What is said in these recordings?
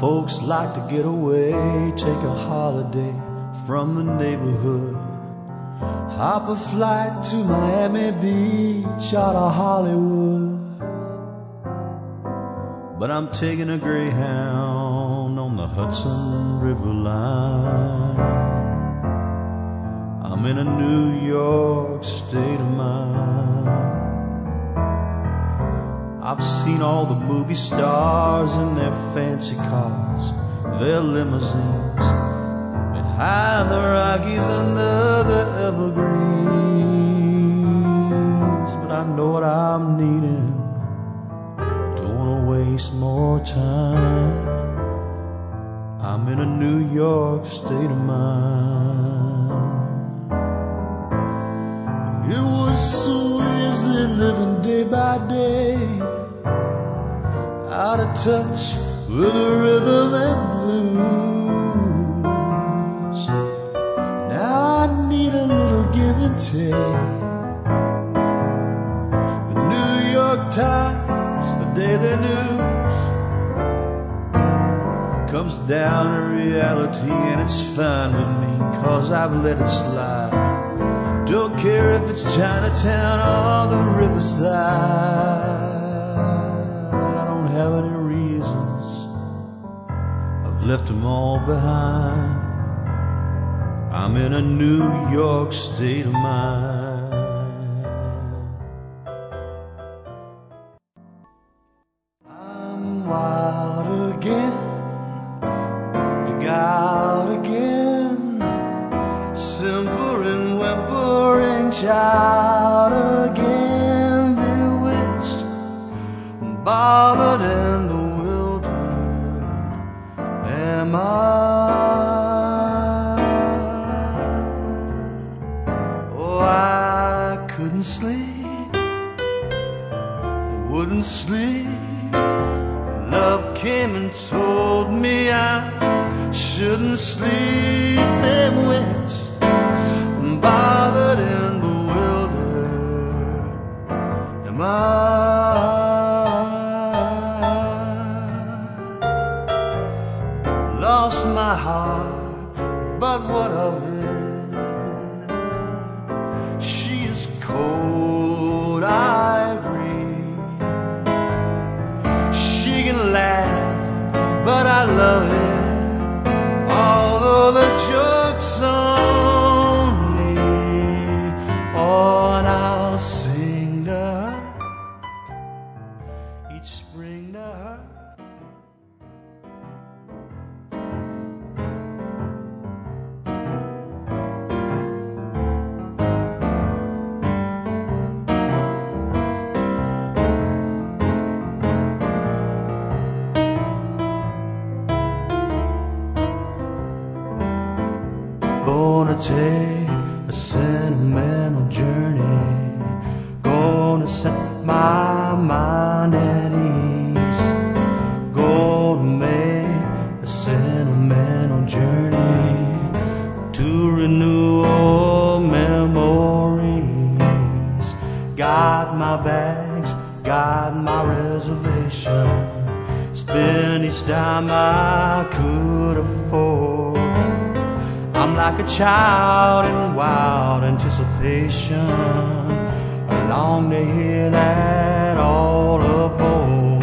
Folks like to get away, take a holiday from the neighborhood. Hop a flight to Miami Beach out of Hollywood. But I'm taking a Greyhound on the Hudson River line. I'm in a New York state of mind. I've seen all the movie stars in their fancy cars, their limousines, behind the Rockies under the evergreens. But I know what I'm needing, don't wanna waste more time. I'm in a New York state of mind. It was so easy living day by day, out of touch with the rhythm and blues. Now I need a little give and take. The New York Times, the Daily News, comes down to reality, and it's fine with me, 'cause I've let it slide. Don't care if it's Chinatown or the Riverside. I don't have any reasons, I've left them all behind. I'm in a New York state of mind. I'm wild again, big out again, simpering, whimpering child again, bewitched, bothered and bewildered am I. Oh, I couldn't sleep, wouldn't sleep. Love came and told me I shouldn't sleep, bewitched, bothered and bewildered am I. Lost my heart, but what of it? She is cold, I agree. She can laugh, but I love it, although the joke's on me. Oh, and I'll sing to her each spring to her. Gonna take a sentimental journey, gonna set my mind at ease, gonna make a sentimental journey to renew old memories. Got my bags, got my reservation, spend each dime I could afford. I'm like a child in wild anticipation, I long to hear that all aboard.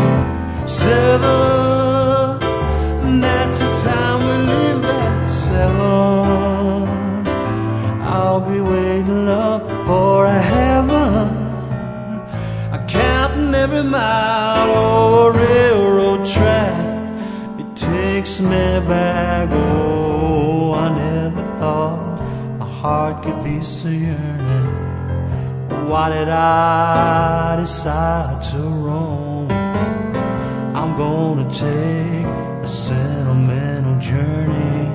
7, that's the time we leave at 7. I'll be waiting up for a heaven, I'm counting every mile over a railroad track. It takes me back, oh, I never thought my heart could be so yearning. Why did I decide to roam? I'm gonna take a sentimental journey,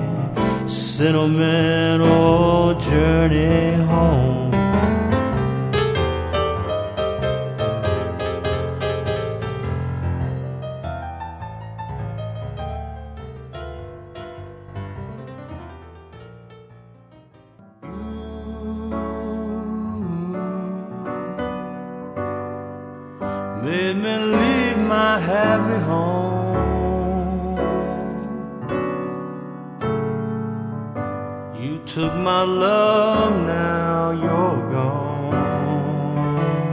sentimental journey home. Made me leave my happy home. You took my love, now you're gone.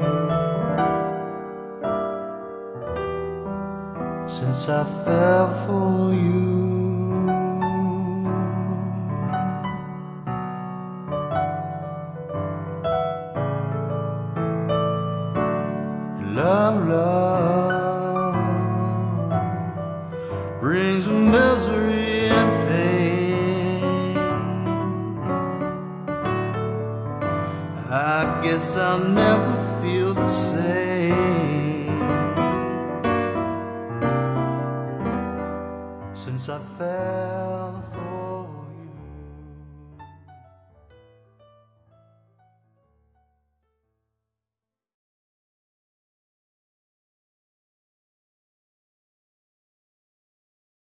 Since I fell for you, love, love brings misery and pain. I guess I'll never feel the same since I fell for